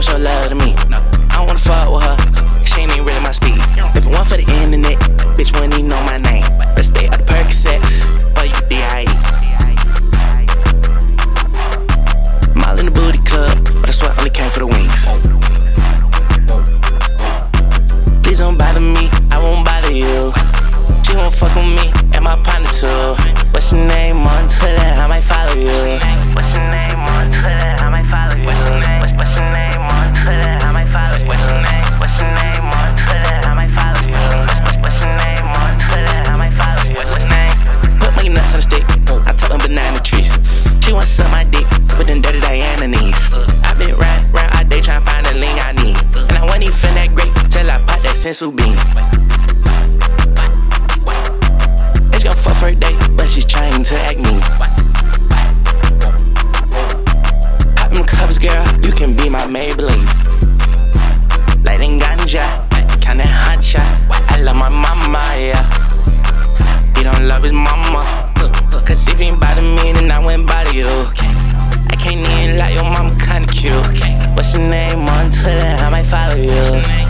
show love to me. I don't wanna fuck with her, she ain't even really my speed. If it weren't for the internet, bitch wouldn't even know my name. Let's stay out the Percocets, or you D.I.E. I'm all in the booty club, but I swear I only came for the wings. Please don't bother me, I won't bother you. She won't fuck with me, and my partner too. What's your name on Twitter? I might follow you. What's your name on Twitter? I might follow you. What's your name on Twitter? I might follow you. What's your name on Twitter? I might follow you. What's your name on Twitter? I might follow you. What's your name? Put my nuts on the stick, I told them banana trees. She wants to suck my dick, with them dirty Diana knees. I've been round all day trying to find the link I need. And I wasn't even that great till I popped that sensu bean. It's gon' fuck for a day, but she's trying to act mean. Pop them covers, girl, you can be my Maybelline. Lighting ganja, kinda hot shot. I love my mama, yeah. He don't love his mama, cause if he ain't bother me, then I wouldn't bother you. I can't even lie, your mama kinda cute. What's your name on Twitter? I might follow you.